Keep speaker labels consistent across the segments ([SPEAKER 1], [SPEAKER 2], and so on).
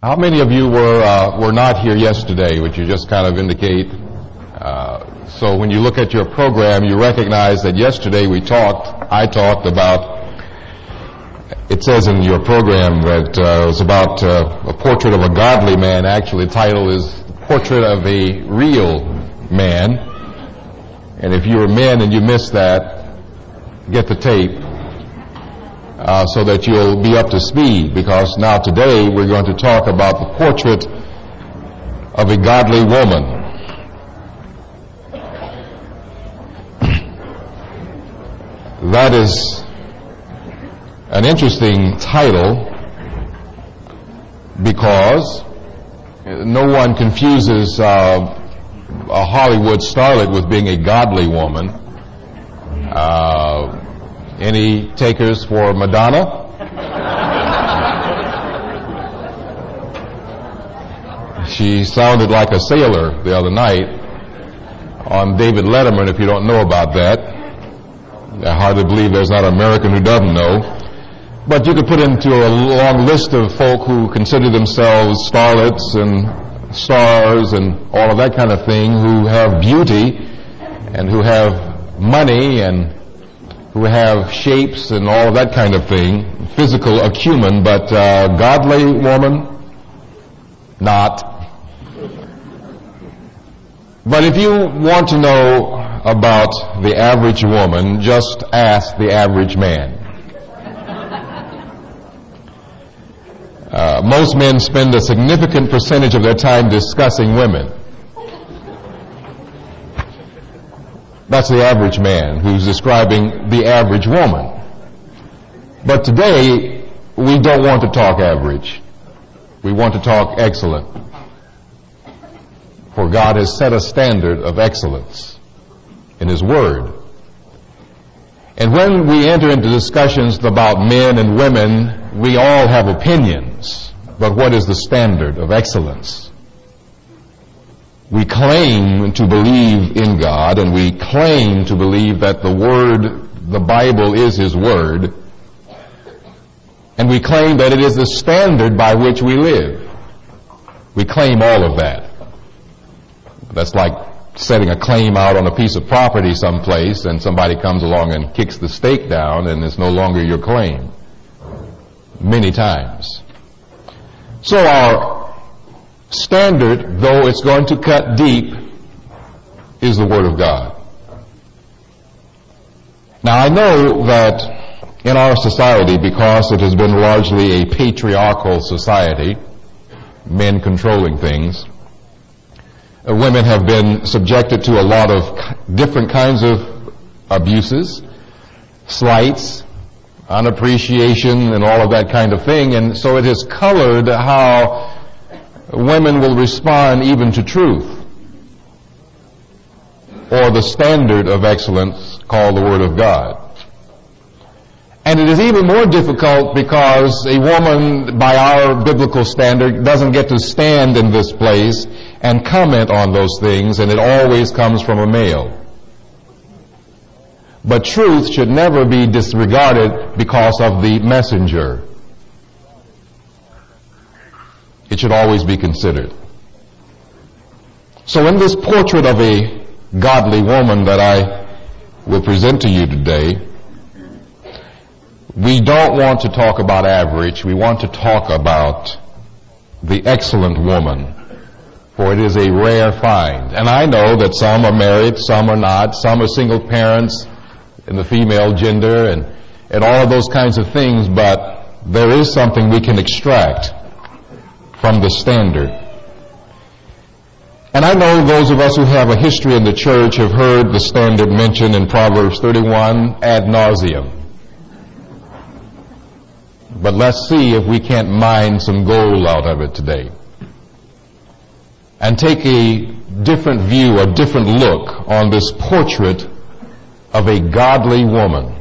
[SPEAKER 1] How many of you were not here yesterday, which you just kind of indicate? So when you look at your program, you recognize that yesterday I talked about, it says in your program that it was about a portrait of a godly man. Actually, the title is Portrait of a Real Man. And if you're men and you missed that, get the tape so that you'll be up to speed, because now today we're going to talk about the portrait of a godly woman. That is an interesting title because no one confuses a Hollywood starlet with being a godly woman. Any takers for Madonna? She sounded like a sailor the other night on David Letterman, if you don't know about that. I hardly believe there's not an American who doesn't know. But you could put into a long list of folk who consider themselves starlets and stars and all of that kind of thing, who have beauty and who have money and who have shapes and all of that kind of thing, physical acumen, but godly woman, not. But if you want to know about the average woman, just ask the average man. Most men spend a significant percentage of their time discussing women. That's the average man who's describing the average woman. But today, we don't want to talk average. We want to talk excellent. For God has set a standard of excellence in His Word. And when we enter into discussions about men and women, we all have opinions. But what is the standard of excellence? We claim to believe in God, and we claim to believe that the Word, the Bible, is His Word. And we claim that it is the standard by which we live. We claim all of that. That's like setting a claim out on a piece of property someplace, and somebody comes along and kicks the stake down, and it's no longer your claim. Many times. So our standard, though it's going to cut deep, is the Word of God. Now I know that in our society, because it has been largely a patriarchal society, men controlling things, women have been subjected to a lot of different kinds of abuses, slights, unappreciation, and all of that kind of thing. And so it has colored how women will respond even to truth, or the standard of excellence called the Word of God. And it is even more difficult because a woman, by our biblical standard, doesn't get to stand in this place and comment on those things, and it always comes from a male. But truth should never be disregarded because of the messenger. It should always be considered. So in this portrait of a godly woman that I will present to you today, we don't want to talk about average. We want to talk about the excellent woman, for it is a rare find. And I know that some are married, some are not, some are single parents in the female gender, and all of those kinds of things, but there is something we can extract from the standard. And I know those of us who have a history in the church have heard the standard mentioned in Proverbs 31 ad nauseum. But let's see if we can't mine some gold out of it today and take a different view, a different look on this portrait of a godly woman.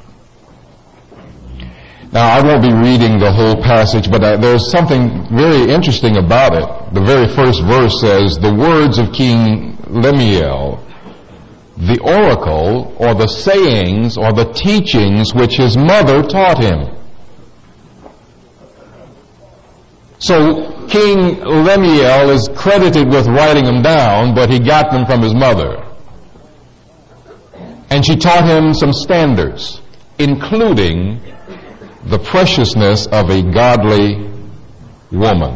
[SPEAKER 1] Now, I won't be reading the whole passage, but there's something very interesting about it. The very first verse says, "The words of King Lemuel, the oracle, or the sayings, or the teachings which his mother taught him." So King Lemuel is credited with writing them down, but he got them from his mother. And she taught him some standards, including the preciousness of a godly woman.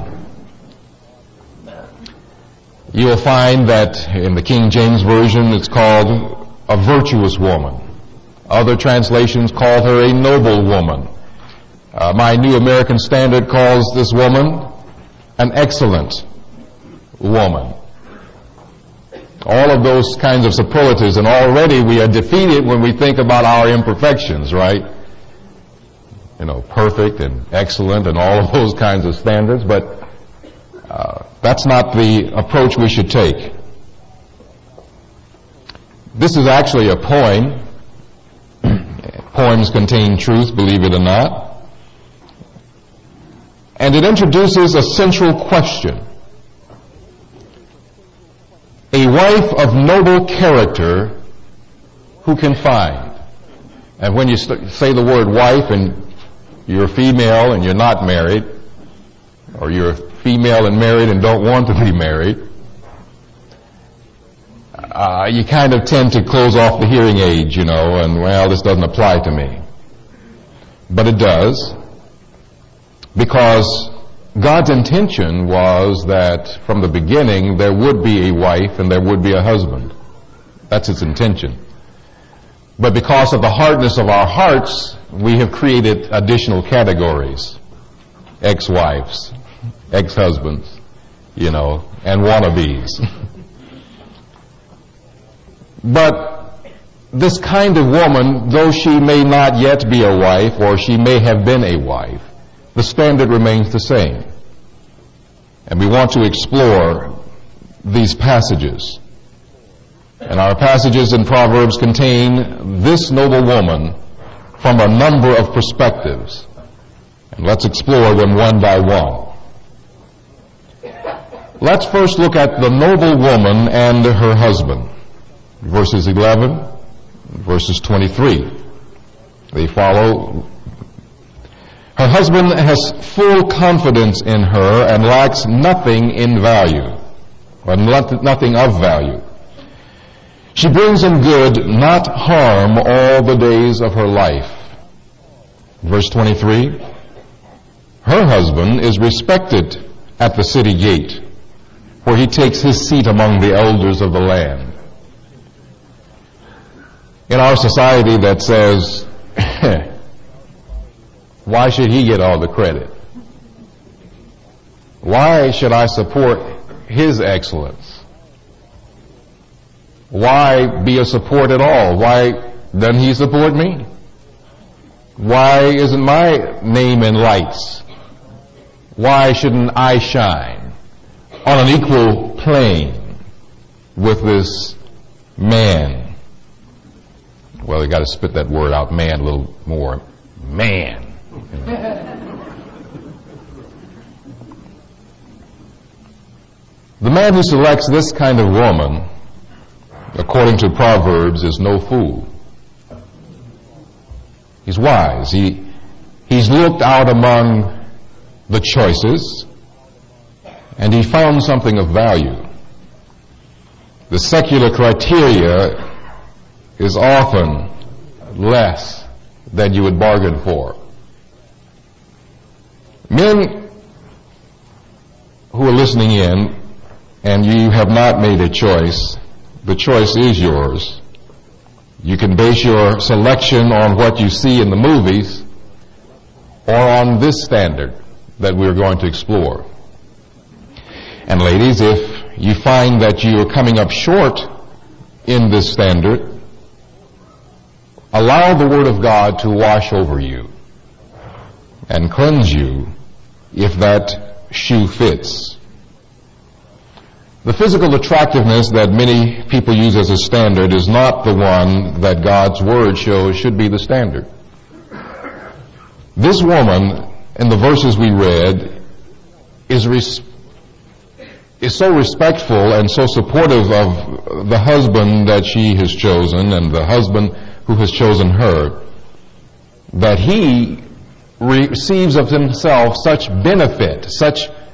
[SPEAKER 1] You will find that in the King James Version it's called a virtuous woman. Other translations call her a noble woman. My New American Standard calls this woman an excellent woman. All of those kinds of superlatives, and already we are defeated when we think about our imperfections, right? You know, perfect and excellent and all of those kinds of standards, but that's not the approach we should take. This is actually a poem. Poems contain truth, believe it or not. And it introduces a central question. A wife of noble character who can find? And when you say the word wife and you're female and you're not married, or you're female and married and don't want to be married, you kind of tend to close off the hearing aid, you know, and, well, this doesn't apply to me. But it does, because God's intention was that from the beginning there would be a wife and there would be a husband. That's its intention. But because of the hardness of our hearts, we have created additional categories. Ex-wives, ex-husbands, you know, and wannabes. But this kind of woman, though she may not yet be a wife, or she may have been a wife, the standard remains the same. And we want to explore these passages. And our passages in Proverbs contain this noble woman from a number of perspectives. And let's explore them one by one. Let's first look at the noble woman and her husband. Verses 11, verses 23. They follow. Her husband has full confidence in her and lacks nothing in value, or nothing of value. She brings him good, not harm, all the days of her life. Verse 23. Her husband is respected at the city gate, where he takes his seat among the elders of the land. In our society that says, why should he get all the credit? Why should I support his excellence? Why be a support at all? Why doesn't he support me? Why isn't my name in lights? Why shouldn't I shine on an equal plane with this man? Well, you got to spit that word out, man, a little more. Man. The man who selects this kind of woman, according to Proverbs, is no fool. He's wise. He's looked out among the choices, and he found something of value. The secular criteria is often less than you would bargain for. Men who are listening in and you have not made a choice, the choice is yours. You can base your selection on what you see in the movies or on this standard that we're going to explore. And ladies, if you find that you are coming up short in this standard, allow the Word of God to wash over you and cleanse you if that shoe fits. The physical attractiveness that many people use as a standard is not the one that God's Word shows should be the standard. This woman, in the verses we read, is so respectful and so supportive of the husband that she has chosen and the husband who has chosen her, that he receives of himself such benefit, such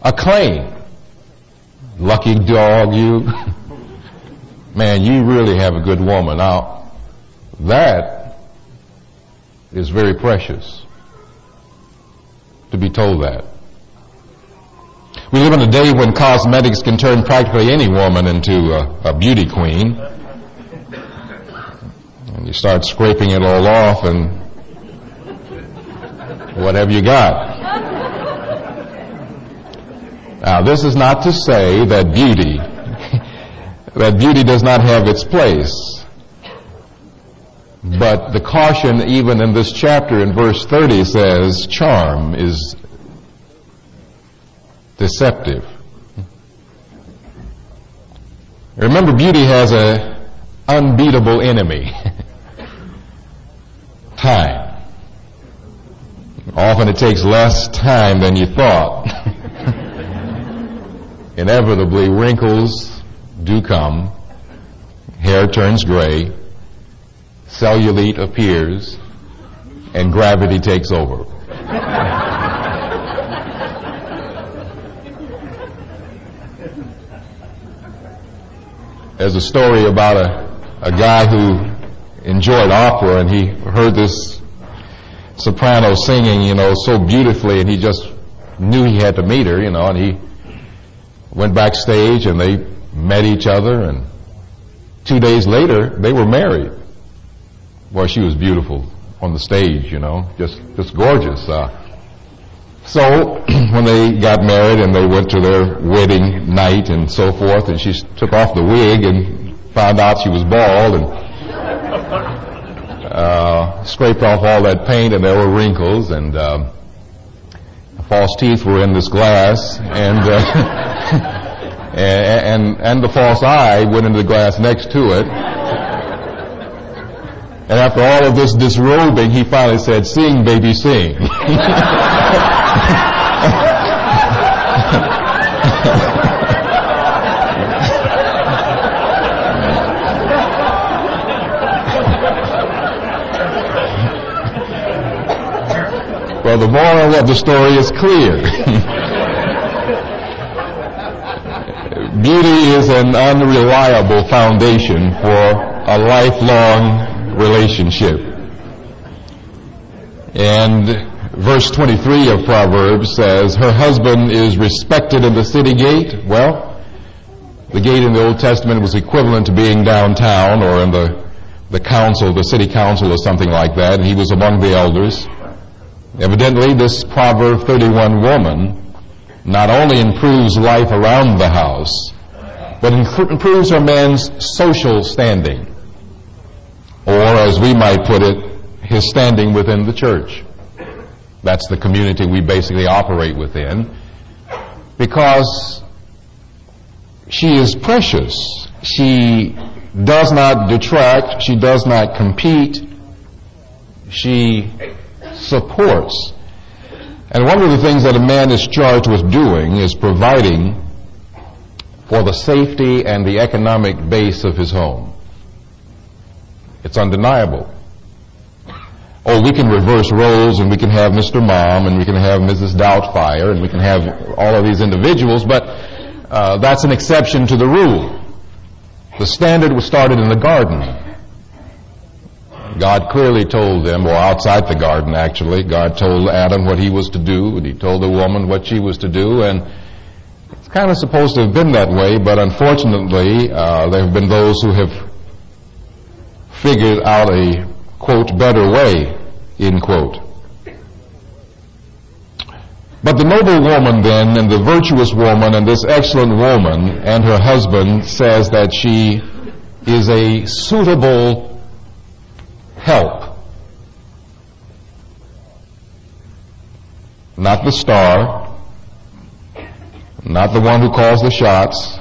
[SPEAKER 1] acclaim. Lucky dog, you. Man, you really have a good woman. Now, that is very precious, to be told that. We live in a day when cosmetics can turn practically any woman into a beauty queen. And you start scraping it all off and whatever you got. Now, this is not to say that beauty does not have its place. But the caution even in this chapter in verse 30 says charm is deceptive. Remember, beauty has an unbeatable enemy. Time. Often it takes less time than you thought. Inevitably, wrinkles do come, hair turns gray, cellulite appears, and gravity takes over. There's a story about a guy who enjoyed opera, and he heard this soprano singing, so beautifully, and he just knew he had to meet her, and he went backstage and they met each other, and 2 days later they were married. Well, she was beautiful on the stage, just gorgeous. So when they got married and they went to their wedding night and so forth, and she took off the wig and found out she was bald and scraped off all that paint, and there were wrinkles, and false teeth were in this glass, and and the false eye went into the glass next to it. And after all of this disrobing, he finally said, "Sing, baby, sing." Well, the moral of the story is clear. Beauty is an unreliable foundation for a lifelong relationship. And verse 23 of Proverbs says, her husband is respected in the city gate. Well, the gate in the Old Testament was equivalent to being downtown or in the council, the city council or something like that, and he was among the elders. Evidently, this Proverb 31 woman not only improves life around the house, but improves her man's social standing, or as we might put it, his standing within the church. That's the community we basically operate within, because she is precious. She does not detract. She does not compete. She supports. And one of the things that a man is charged with doing is providing for the safety and the economic base of his home. It's undeniable. Oh, we can reverse roles, and we can have Mr. Mom, and we can have Mrs. Doubtfire, and we can have all of these individuals, but that's an exception to the rule. The standard was started in the garden. God clearly told them, or outside the garden actually, God told Adam what he was to do, and he told the woman what she was to do, and it's kind of supposed to have been that way, but unfortunately there have been those who have figured out a, quote, better way, end quote. But the noble woman then, and the virtuous woman, and this excellent woman, and her husband says that she is a suitable help. Not the star, not the one who calls the shots,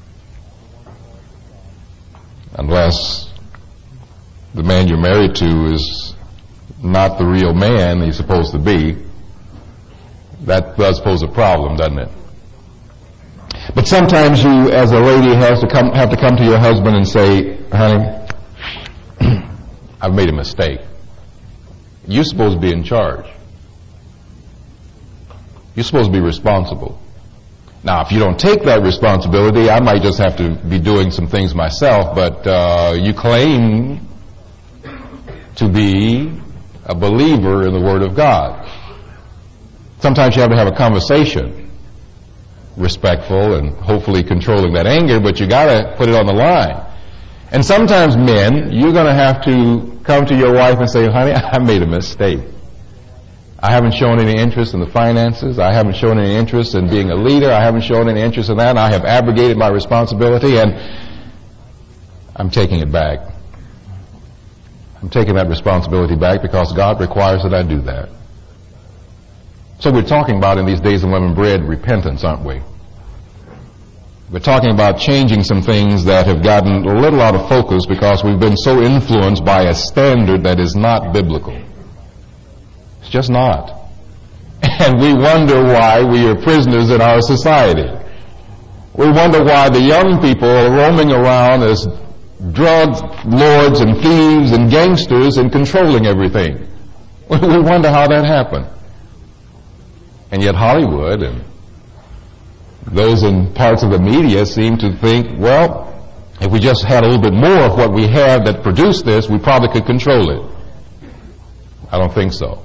[SPEAKER 1] unless the man you're married to is not the real man he's supposed to be. That does pose a problem, doesn't it? But sometimes you, as a lady, have to come to your husband and say, honey, I've made a mistake. You're supposed to be in charge. You're supposed to be responsible. Now, if you don't take that responsibility, I might just have to be doing some things myself, but you claim to be a believer in the Word of God. Sometimes you have to have a conversation, respectful and hopefully controlling that anger, but you got to put it on the line. And sometimes men, you're going to have to come to your wife and say, honey, I made a mistake. I haven't shown any interest in the finances. I haven't shown any interest in being a leader. I haven't shown any interest in that. And I have abrogated my responsibility, and I'm taking it back. I'm taking that responsibility back because God requires that I do that. So we're talking about in these days of unleavened bread repentance, aren't we? We're talking about changing some things that have gotten a little out of focus because we've been so influenced by a standard that is not biblical. It's just not. And we wonder why we are prisoners in our society. We wonder why the young people are roaming around as drug lords and thieves and gangsters and controlling everything. We wonder how that happened. And yet Hollywood and those in parts of the media seem to think, well, if we just had a little bit more of what we have that produced this, we probably could control it. I don't think so.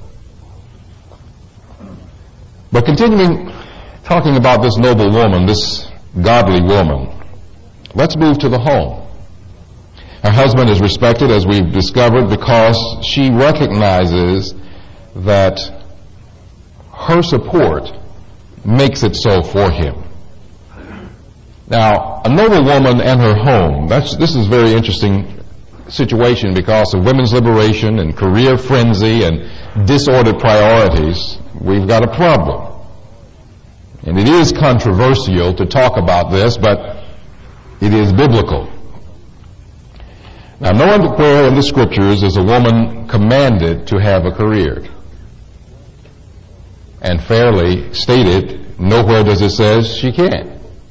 [SPEAKER 1] But continuing talking about this noble woman, this godly woman, let's move to the home. Her husband is respected, as we've discovered, because she recognizes that her support makes it so for him. Now, a noble woman and her home, this is a very interesting situation because of women's liberation and career frenzy and disordered priorities. We've got a problem. And it is controversial to talk about this, but it is biblical. Now, nowhere in the scriptures is a woman commanded to have a career. And fairly stated, nowhere does it say she can't.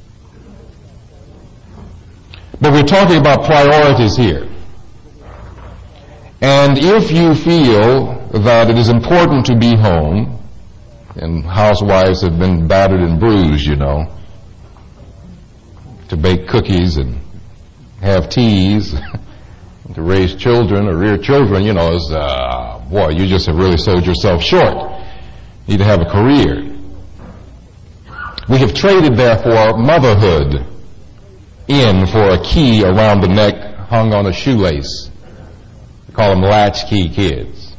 [SPEAKER 1] But we're talking about priorities here. And if you feel that it is important to be home, and housewives have been battered and bruised, you know, to bake cookies and have teas, to raise children or rear children, you know, is, boy, you just have really sold yourself short. You need to have a career. We have traded, therefore, motherhood in for a key around the neck hung on a shoelace. We call them latchkey kids.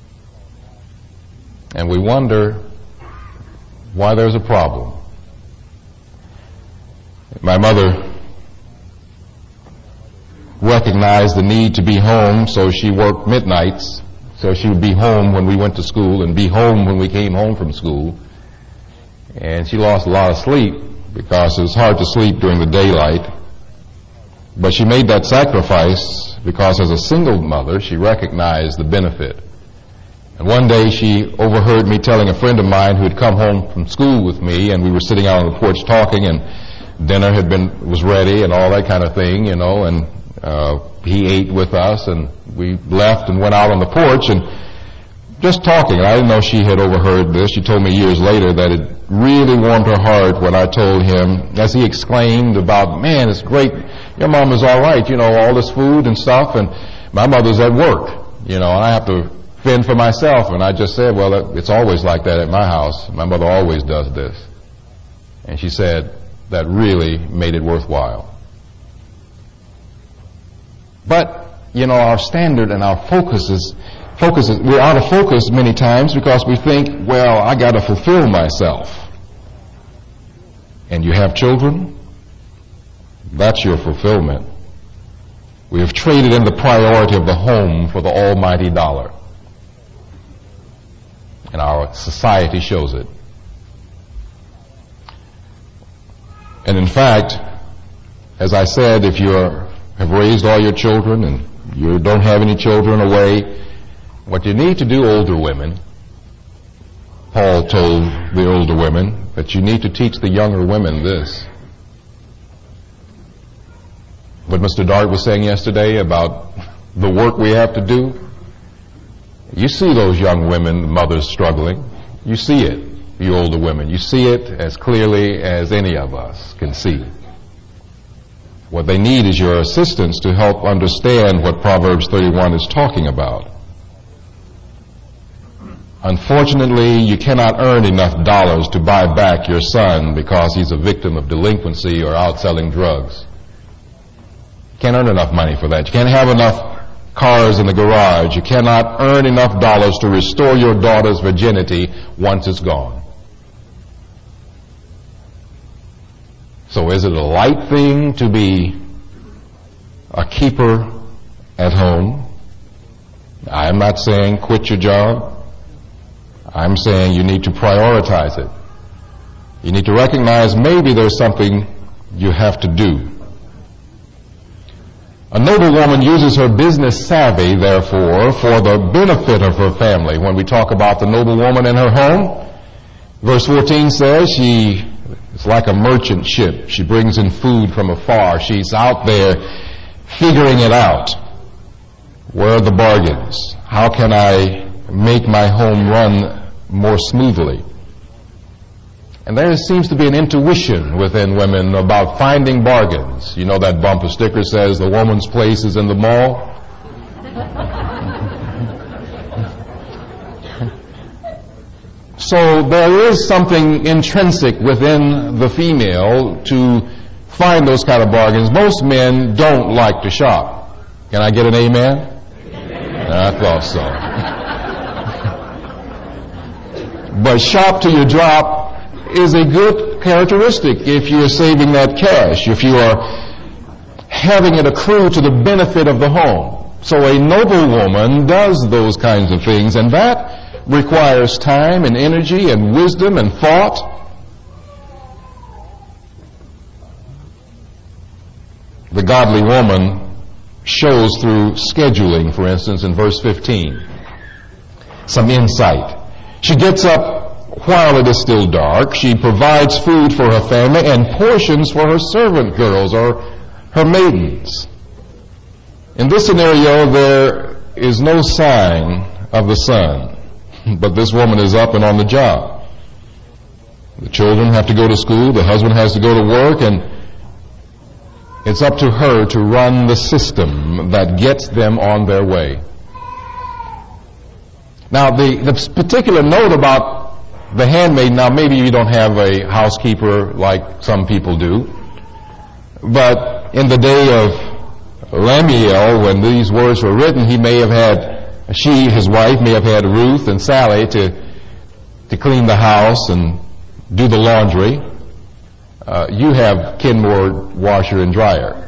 [SPEAKER 1] And we wonder why there's a problem. My mother recognized the need to be home, so she worked midnights, so she would be home when we went to school and be home when we came home from school. And she lost a lot of sleep because it was hard to sleep during the daylight. But she made that sacrifice because as a single mother, she recognized the benefit. And one day she overheard me telling a friend of mine who had come home from school with me, and we were sitting out on the porch talking, and dinner was ready and all that kind of thing, you know, and he ate with us, and we left and went out on the porch and just talking. And I didn't know she had overheard this. She told me years later that it really warmed her heart when I told him, as he exclaimed about, man, it's great, your mom is all right, you know, all this food and stuff, and my mother's at work, you know, and I have to fend for myself. And I just said, well, it's always like that at my house. My mother always does this. And she said, that really made it worthwhile. But, you know, our standard and our focus is we're out of focus many times because we think, well, I got to fulfill myself. And you have children, that's your fulfillment. We have traded in the priority of the home for the almighty dollar. And our society shows it. And in fact, as I said, if you have raised all your children and you don't have any children away, what you need to do, older women, Paul told the older women, that you need to teach the younger women this. What Mr. Dart was saying yesterday about the work we have to do, you see those young women, mothers struggling. You see it. you older women. You see it as clearly as any of us can see. What they need is your assistance to help understand what Proverbs 31 is talking about. Unfortunately, you cannot earn enough dollars to buy back your son because he's a victim of delinquency or out selling drugs. You can't earn enough money for that. You can't have enough cars in the garage. You cannot earn enough dollars to restore your daughter's virginity once it's gone. So is it a light thing to be a keeper at home? I'm not saying quit your job. I'm saying you need to prioritize it. You need to recognize maybe there's something you have to do. A noble woman uses her business savvy, therefore, for the benefit of her family. When we talk about the noble woman in her home, verse 14 says she is like a merchant ship. She brings in food from afar. She's out there figuring it out. Where are the bargains? How can I make my home run more smoothly? And there seems to be an intuition within women about finding bargains. You know that bumper sticker says the woman's place is in the mall? So there is something intrinsic within the female to find those kind of bargains. Most men don't like to shop. Can I get an amen? I thought so. But shop till you drop is a good characteristic if you're saving that cash, if you are having it accrue to the benefit of the home. So a noble woman does those kinds of things, and that requires time and energy and wisdom and thought. The godly woman shows through scheduling, for instance, in verse 15, some insight. She gets up while it is still dark. She provides food for her family and portions for her servant girls or her maidens. In this scenario, there is no sign of the sun, but this woman is up and on the job. The children have to go to school, the husband has to go to work, and it's up to her to run the system that gets them on their way. Now, the particular note about the handmaid, now maybe you don't have a housekeeper like some people do, but in the day of Lemuel, when these words were written, he may have had, his wife may have had Ruth and Sally to clean the house and do the laundry. You have Kenmore washer and dryer.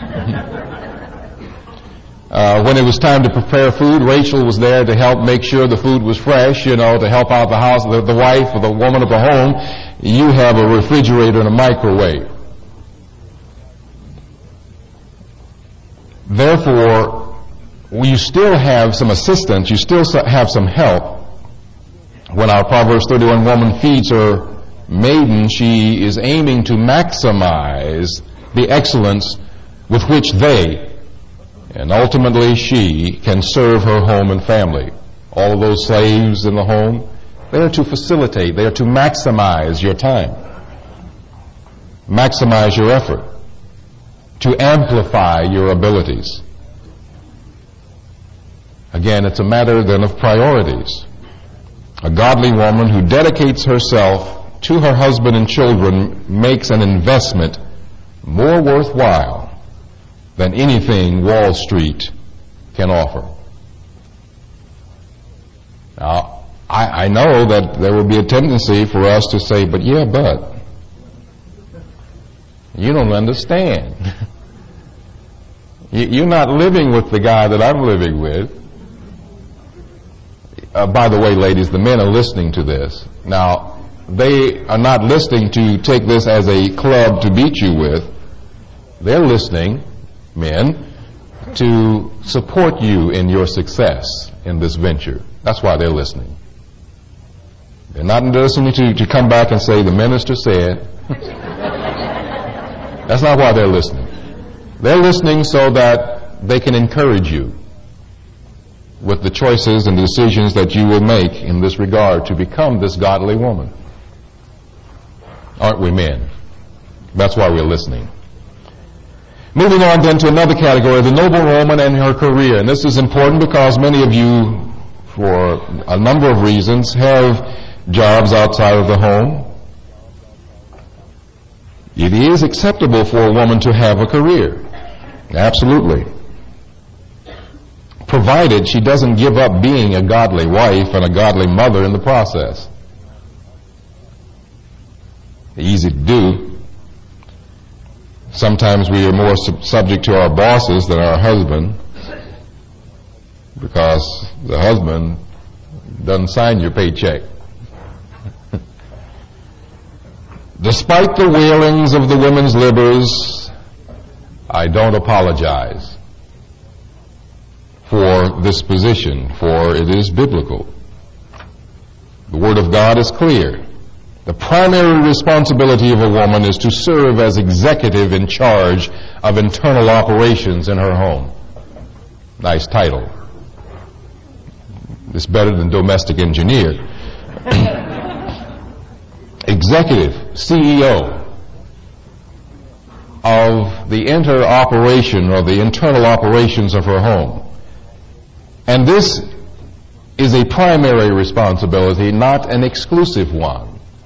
[SPEAKER 1] When it was time to prepare food, Rachel was there to help make sure the food was fresh, to help out the house, the wife or the woman of the home. You have a refrigerator and a microwave. Therefore, you still have some assistance, you still have some help. When our Proverbs 31 woman feeds her maiden, she is aiming to maximize the excellence with which they, and ultimately she, can serve her home and family. All of those slaves in the home, they are to facilitate, they are to maximize your time, maximize your effort, to amplify your abilities. Again, it's a matter then of priorities. A godly woman who dedicates herself to her husband and children makes an investment more worthwhile than anything Wall Street can offer. Now, I know that there will be a tendency for us to say, but you don't understand. You're not living with the guy that I'm living with. By the way, ladies, the men are listening to this. Now, they are not listening to take this as a club to beat you with. They're listening, men, to support you in your success in this venture. That's why they're listening. They're not listening to come back and say, the minister said. That's not why they're listening. They're listening so that they can encourage you with the choices and decisions that you will make in this regard to become this godly woman. Aren't we men? That's why we're listening. Moving on then to another category, the noble woman and her career. And this is important because many of you, for a number of reasons, have jobs outside of the home. It is acceptable for a woman to have a career. Absolutely. Provided she doesn't give up being a godly wife and a godly mother in the process. Easy to do. Sometimes we are more subject to our bosses than our husband, because the husband doesn't sign your paycheck. Despite the wailings of the women's livers, I don't apologize for this position, for it is biblical. The Word of God is clear. The primary responsibility of a woman is to serve as executive in charge of internal operations in her home. Nice title. It's better than domestic engineer. Executive, CEO of the inter-operation or the internal operations of her home. And this is a primary responsibility, not an exclusive one.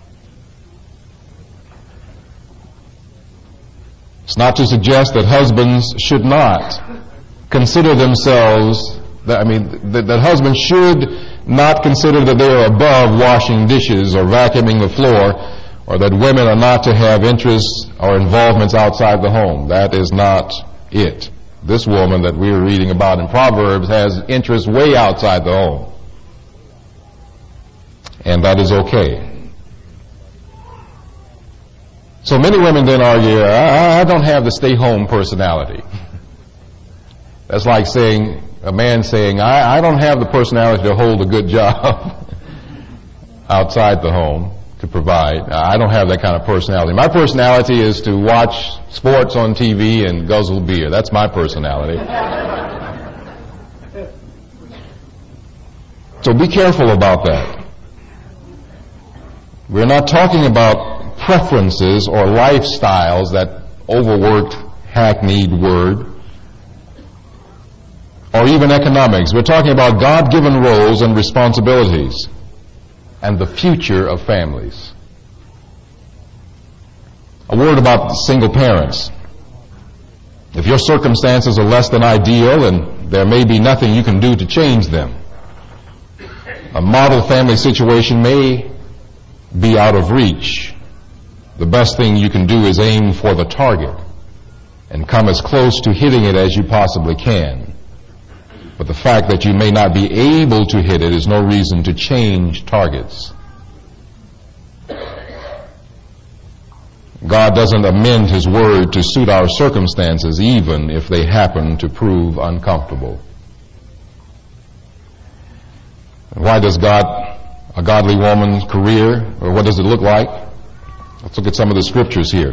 [SPEAKER 1] It's not to suggest that husbands should not consider themselves, that husbands should not consider that they are above washing dishes or vacuuming the floor, or that women are not to have interests or involvements outside the home. That is not it. This woman that we were reading about in Proverbs has interests way outside the home. And that is okay. So many women then argue, I don't have the stay-home personality. That's like saying, a man saying, I don't have the personality to hold a good job outside the home to provide. I don't have that kind of personality. My personality is to watch sports on TV and guzzle beer. That's my personality. So be careful about that. We're not talking about preferences or lifestyles, that overworked, hackneyed word, or even economics. We're talking about God-given roles and responsibilities and the future of families. A word about single parents. If your circumstances are less than ideal, and there may be nothing you can do to change them, a model family situation may be out of reach. The best thing you can do is aim for the target and come as close to hitting it as you possibly can. But the fact that you may not be able to hit it is no reason to change targets. God doesn't amend His Word to suit our circumstances, even if they happen to prove uncomfortable. Why does a godly woman's career, or what does it look like? Let's look at some of the scriptures here.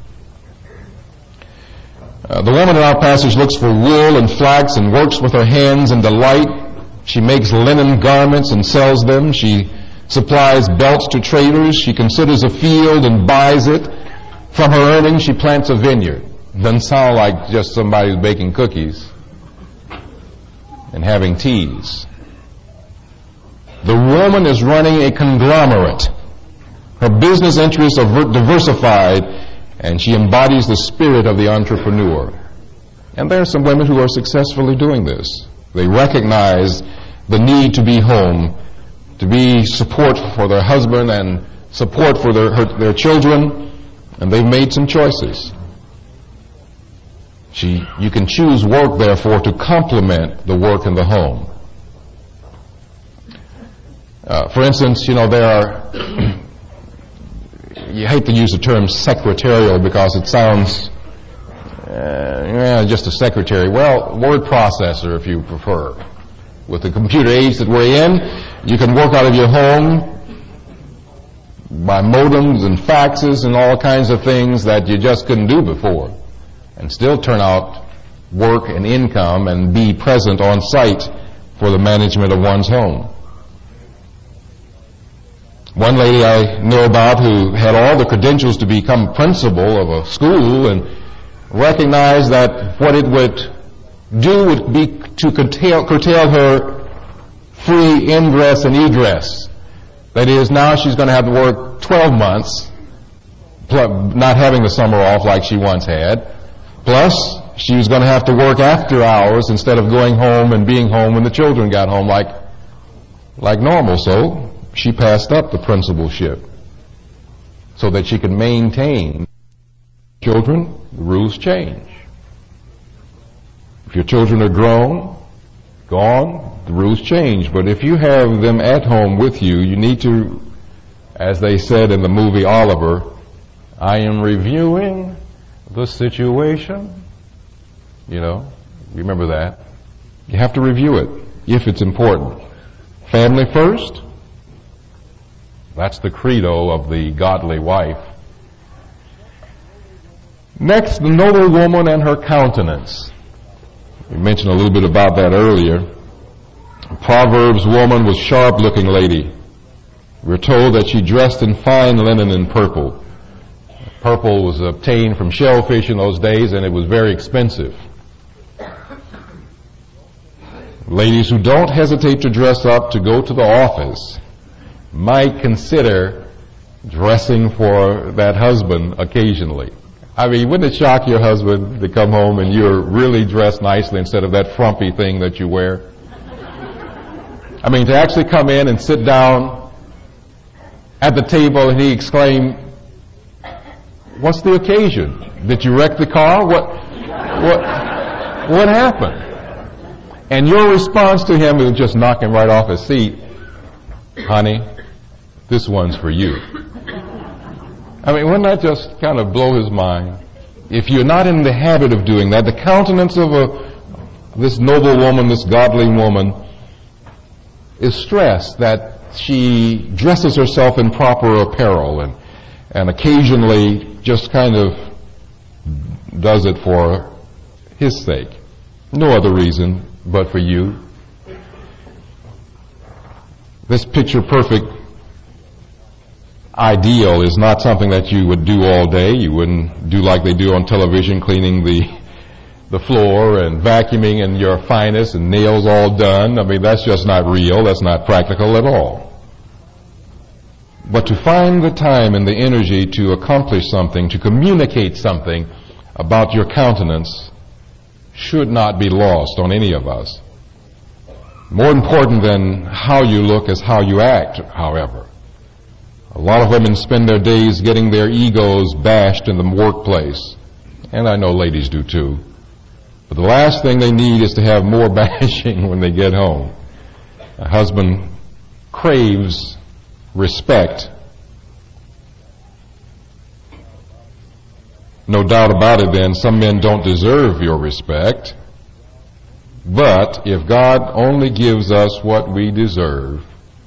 [SPEAKER 1] The woman in our passage looks for wool and flax and works with her hands in delight. She makes linen garments and sells them. She supplies belts to traders. She considers a field and buys it. From her earnings, she plants a vineyard. Doesn't sound like just somebody who's baking cookies and having teas. The woman is running a conglomerate. Her business interests are diversified, and she embodies the spirit of the entrepreneur. And there are some women who are successfully doing this. They recognize the need to be home, to be support for their husband and support for their children, and they've made some choices. You can choose work, therefore, to complement the work in the home. For instance, there are... You hate to use the term secretarial because it sounds just a secretary. Well, word processor if you prefer. With the computer age that we're in, you can work out of your home by modems and faxes and all kinds of things that you just couldn't do before, and still turn out work and income and be present on site for the management of one's home. One lady I know about who had all the credentials to become principal of a school and recognized that what it would do would be to curtail her free ingress and egress. That is, now she's going to have to work 12 months, not having the summer off like she once had. Plus, she was going to have to work after hours instead of going home and being home when the children got home like normal. So she passed up the principalship so that she could maintain children. The rules change. If your children are gone, the rules change. But if you have them at home with you, you need to, as they said in the movie Oliver, I am reviewing the situation. You know, remember that. You have to review it if it's important. Family first. That's the credo of the godly wife. Next, the noble woman and her countenance. We mentioned a little bit about that earlier. A Proverbs woman was a sharp-looking lady. We're told that she dressed in fine linen and purple. Purple was obtained from shellfish in those days, and it was very expensive. Ladies who don't hesitate to dress up to go to the office might consider dressing for that husband occasionally. I mean, wouldn't it shock your husband to come home and you're really dressed nicely instead of that frumpy thing that you wear? I mean, to actually come in and sit down at the table and he exclaim, what's the occasion? Did you wreck the car? What happened? And your response to him is just knock him right off his seat. Honey, this one's for you. I mean, wouldn't that just kind of blow his mind? If you're not in the habit of doing that, the countenance of this noble woman, this godly woman, is stressed that she dresses herself in proper apparel and occasionally just kind of does it for his sake. No other reason but for you. This picture-perfect ideal is not something that you would do all day. You wouldn't do like they do on television, cleaning the floor and vacuuming in your finest and nails all done. I mean, that's just not real. That's not practical at all. But to find the time and the energy to accomplish something, to communicate something about your countenance should not be lost on any of us. More important than how you look is how you act, however. A lot of women spend their days getting their egos bashed in the workplace. And I know ladies do too. But the last thing they need is to have more bashing when they get home. A husband craves respect. No doubt about it then, some men don't deserve your respect. But if God only gives us what we deserve,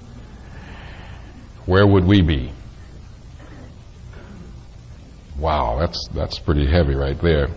[SPEAKER 1] where would we be? Wow, that's pretty heavy right there.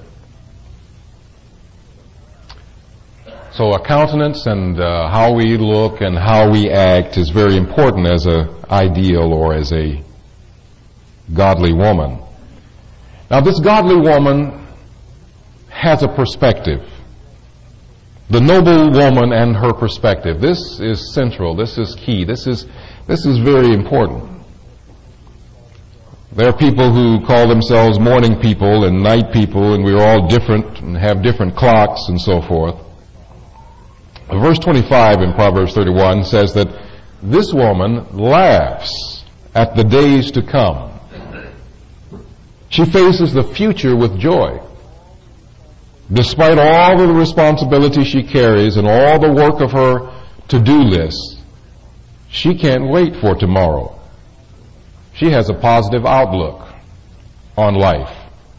[SPEAKER 1] So a countenance and how we look and how we act is very important as an ideal or as a godly woman. Now this godly woman has a perspective. The noble woman and her perspective. This is central. This is key. This is very important. There are people who call themselves morning people and night people, and we're all different and have different clocks and so forth. Verse 25 in Proverbs 31 says that this woman laughs at the days to come. She faces the future with joy. Despite all of the responsibility she carries and all the work of her to-do list, she can't wait for tomorrow. She has a positive outlook on life.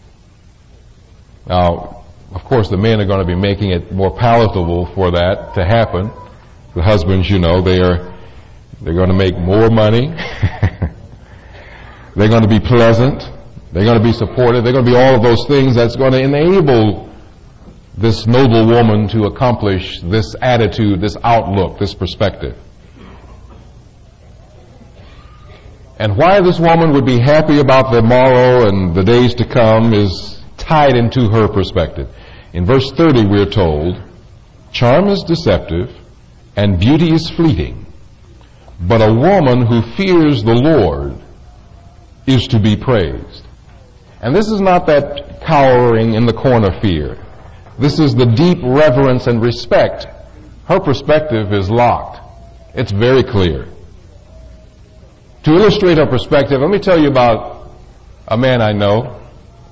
[SPEAKER 1] Now, of course, the men are going to be making it more palatable for that to happen. The husbands, you know, they're going to make more money. They're going to be pleasant. They're going to be supportive. They're going to be all of those things that's going to enable this noble woman to accomplish this attitude, this outlook, this perspective. And why this woman would be happy about the morrow and the days to come is tied into her perspective. In verse 30 we're told, charm is deceptive and beauty is fleeting, but a woman who fears the Lord is to be praised. And this is not that cowering in the corner fear. This is the deep reverence and respect. Her perspective is locked. It's very clear. To illustrate her perspective, let me tell you about a man I know.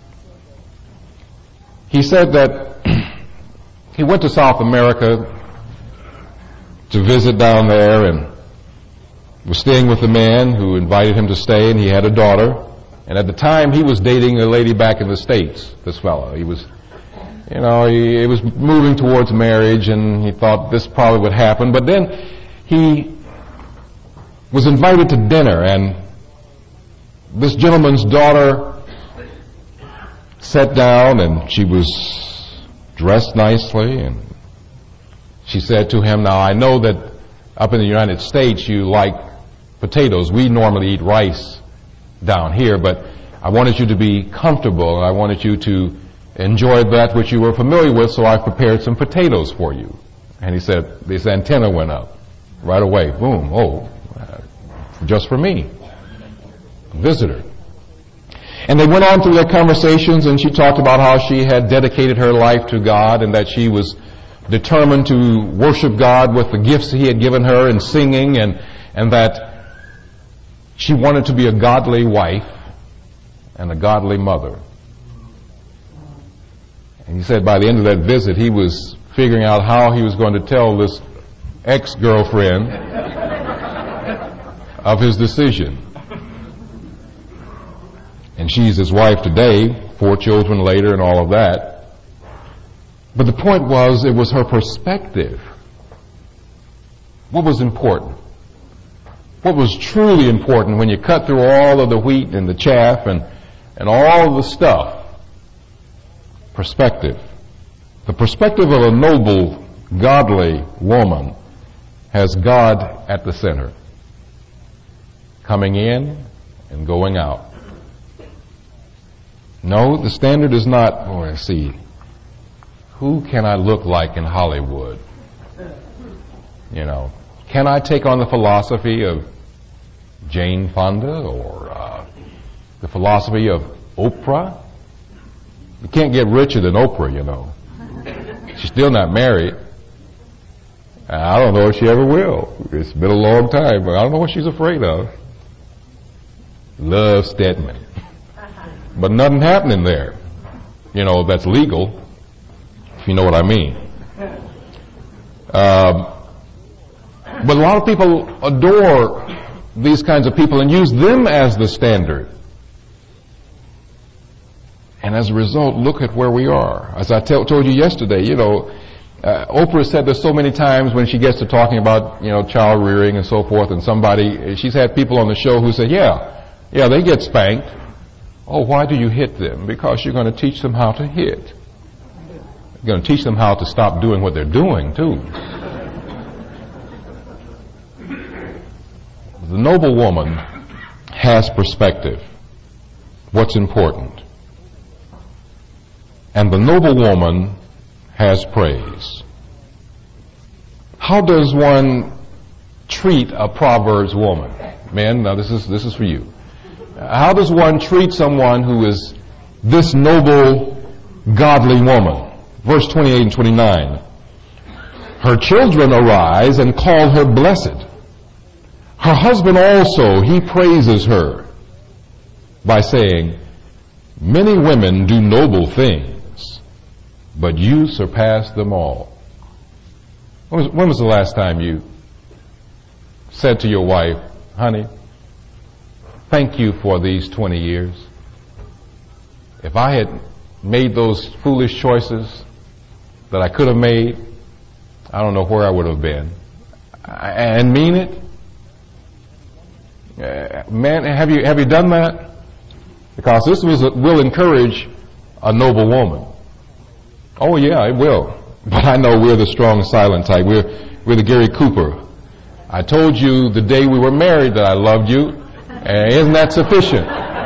[SPEAKER 1] He said that he went to South America to visit down there and was staying with a man who invited him to stay, and he had a daughter. And at the time, he was dating a lady back in the States, this fellow. He was, he was moving towards marriage, and he thought this probably would happen. But then he was invited to dinner, and this gentleman's daughter sat down, and she was dressed nicely, and she said to him, now I know that up in the United States you like potatoes. We normally eat rice down here, but I wanted you to be comfortable. I wanted you to enjoy that which you were familiar with, so I prepared some potatoes for you. And he said, this antenna went up right away. Boom. Oh, just for me. Visitor. And they went on through their conversations, and she talked about how she had dedicated her life to God and that she was determined to worship God with the gifts He had given her in singing, and that she wanted to be a godly wife and a godly mother. And he said by the end of that visit, he was figuring out how he was going to tell this ex-girlfriend of his decision. And she's his wife today, 4 children later and all of that. But the point was, it was her perspective. What was important? What was truly important when you cut through all of the wheat and the chaff and all of the stuff? Perspective. The perspective of a noble, godly woman has God at the center, coming in and going out. No, the standard is not, let's see, who can I look like in Hollywood? Can I take on the philosophy of Jane Fonda or the philosophy of Oprah? You can't get richer than Oprah, She's still not married. I don't know if she ever will. It's been a long time, but I don't know what she's afraid of. Love Stedman. But nothing happening there, that's legal, if you know what I mean. But a lot of people adore these kinds of people and use them as the standard. And as a result, look at where we are. As I told you yesterday, Oprah said this so many times when she gets to talking about, child rearing and so forth, and she's had people on the show who said, yeah, they get spanked. Oh, why do you hit them? Because you're going to teach them how to hit. You're going to teach them how to stop doing what they're doing, too. The noble woman has perspective. What's important? And the noble woman has praise. How does one treat a Proverbs woman? Men, now this is for you. How does one treat someone who is this noble, godly woman? Verse 28 and 29. Her children arise and call her blessed. Her husband also, he praises her by saying, many women do noble things, but you surpass them all. When was the last time you said to your wife, honey, thank you for these 20 years. If I had made those foolish choices that I could have made, I don't know where I would have been. And mean it? Man, have you done that? Because this will encourage a noble woman. Oh yeah, it will. But I know we're the strong, silent type. We're the Gary Cooper. I told you the day we were married that I loved you, Isn't that sufficient?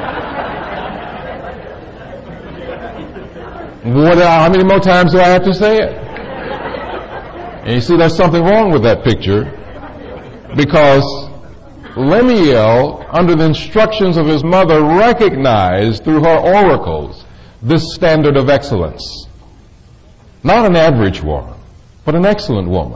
[SPEAKER 1] How many more times do I have to say it? And you see, there's something wrong with that picture, because Lemuel, under the instructions of his mother, recognized through her oracles this standard of excellence. Not an average woman, but an excellent woman.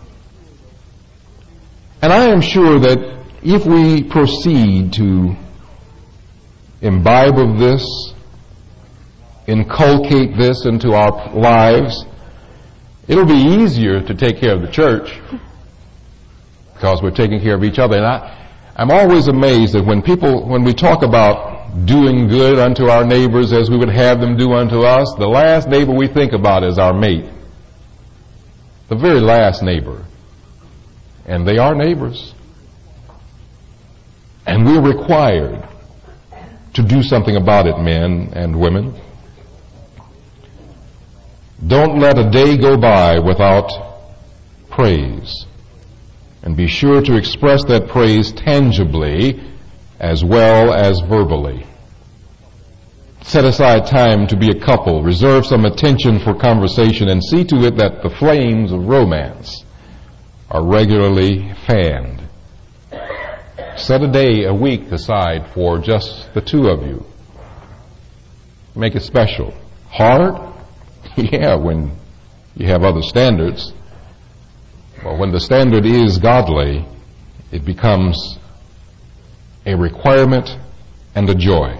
[SPEAKER 1] And I am sure that if we proceed to imbibe of this, inculcate this into our lives, it'll be easier to take care of the church because we're taking care of each other. And I'm always amazed that when we talk about doing good unto our neighbors as we would have them do unto us, the last neighbor we think about is our mate. The very last neighbor. And they are neighbors. And we're required to do something about it, men and women. Don't let a day go by without praise. And be sure to express that praise tangibly as well as verbally. Set aside time to be a couple. Reserve some attention for conversation and see to it that the flames of romance are regularly fanned. Set a day, a week aside for just the two of you. Make it special. Hard? Yeah, when you have other standards. But when the standard is godly, it becomes a requirement and a joy.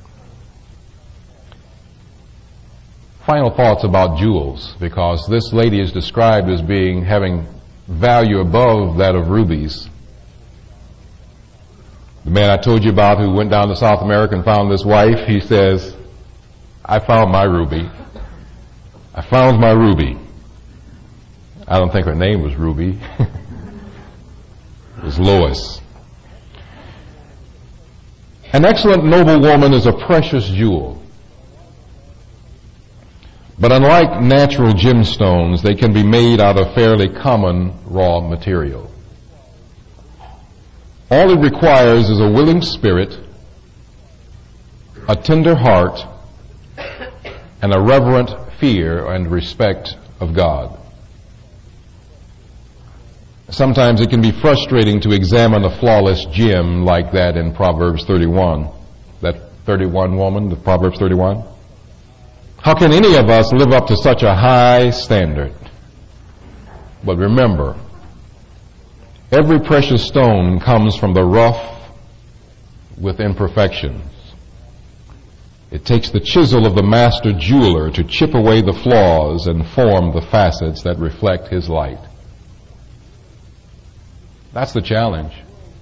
[SPEAKER 1] Final thoughts about jewels, because this lady is described as having value above that of rubies. The man I told you about who went down to South America and found this wife, he says, I found my ruby. I found my ruby. I don't think her name was Ruby. It was Lois. An excellent noble woman is a precious jewel. But unlike natural gemstones, they can be made out of fairly common raw material. All it requires is a willing spirit, a tender heart, and a reverent fear and respect of God. Sometimes it can be frustrating to examine a flawless gem like that in Proverbs 31. That 31 woman, the Proverbs 31. How can any of us live up to such a high standard? But remember, every precious stone comes from the rough with imperfections. It takes the chisel of the master jeweler to chip away the flaws and form the facets that reflect his light. That's the challenge.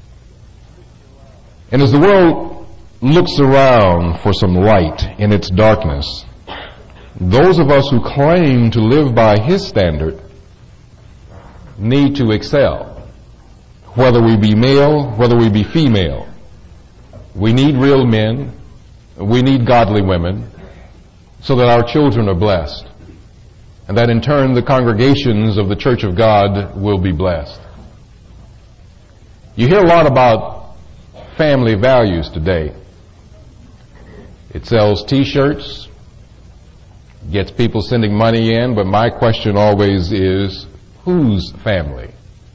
[SPEAKER 1] And as the world looks around for some light in its darkness, those of us who claim to live by his standard need to excel. Whether we be male, whether we be female. We need real men. We need godly women so that our children are blessed. And that in turn the congregations of the Church of God will be blessed. You hear a lot about family values today. It sells t-shirts, gets people sending money in, but my question always is, whose family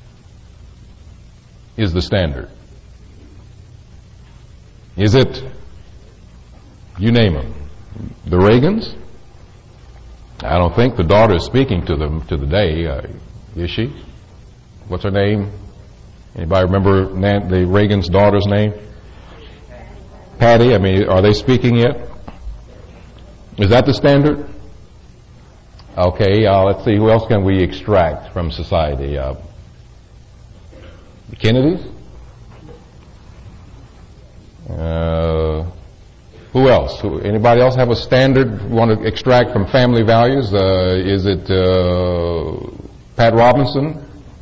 [SPEAKER 1] is the standard? Is it, you name them, the Reagans? I don't think the daughter is speaking to them to the day, is she? What's her name? Anybody remember the Reagan's daughter's name? Patty. I mean, are they speaking yet? Is that the standard? Okay, let's see. Who else can we extract from society? The Kennedys? Who else? Anybody else have a standard you want to extract from family values? Is it Pat Robinson?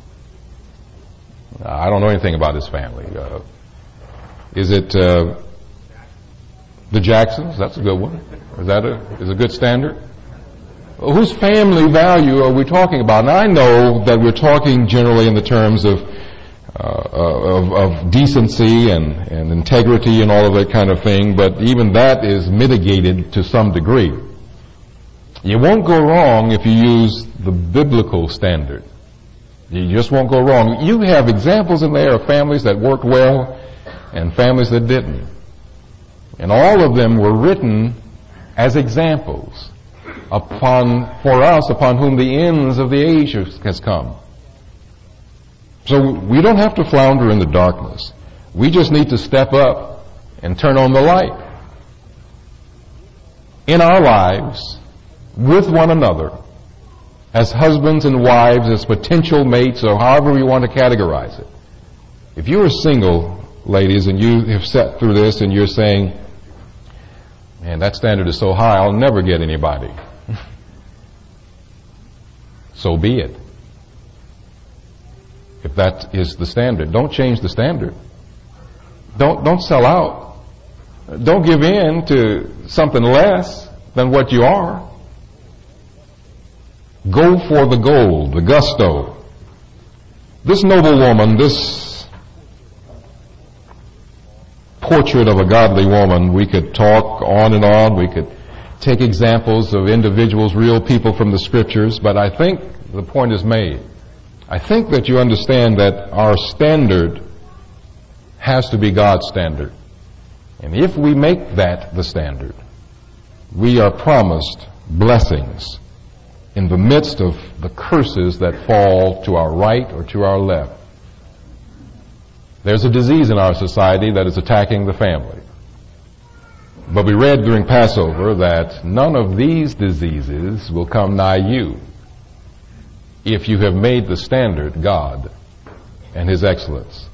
[SPEAKER 1] I don't know anything about his family. Is it the Jacksons? That's a good one. Is a good standard? Whose family value are we talking about? Now I know that we're talking generally in the terms of of decency and integrity and all of that kind of thing, but even that is mitigated to some degree. You won't go wrong if you use the biblical standard. You just won't go wrong. You have examples in there of families that worked well and families that didn't. And all of them were written as examples for us upon whom the ends of the age has come. So we don't have to flounder in the darkness. We just need to step up and turn on the light in our lives with one another as husbands and wives, as potential mates, or however we want to categorize it. If you are single, ladies, and you have sat through this and you're saying, man, that standard is so high, I'll never get anybody. So be it. If that is the standard, don't change the standard. Don't sell out. Don't give in to something less than what you are. Go for the gold, the gusto. This noble woman, this portrait of a godly woman, we could talk on and on. We could take examples of individuals, real people from the scriptures, but I think the point is made. I think that you understand that our standard has to be God's standard. And if we make that the standard, we are promised blessings in the midst of the curses that fall to our right or to our left. There's a disease in our society that is attacking the family. But we read during Passover that none of these diseases will come nigh you if you have made the standard God and His excellence.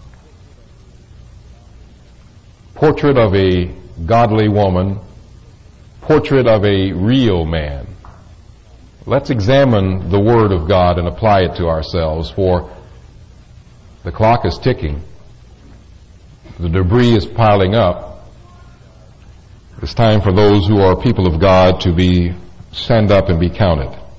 [SPEAKER 1] Portrait of a godly woman, portrait of a real man. Let's examine the Word of God and apply it to ourselves, for the clock is ticking. The debris is piling up. It's time for those who are people of God to stand up and be counted.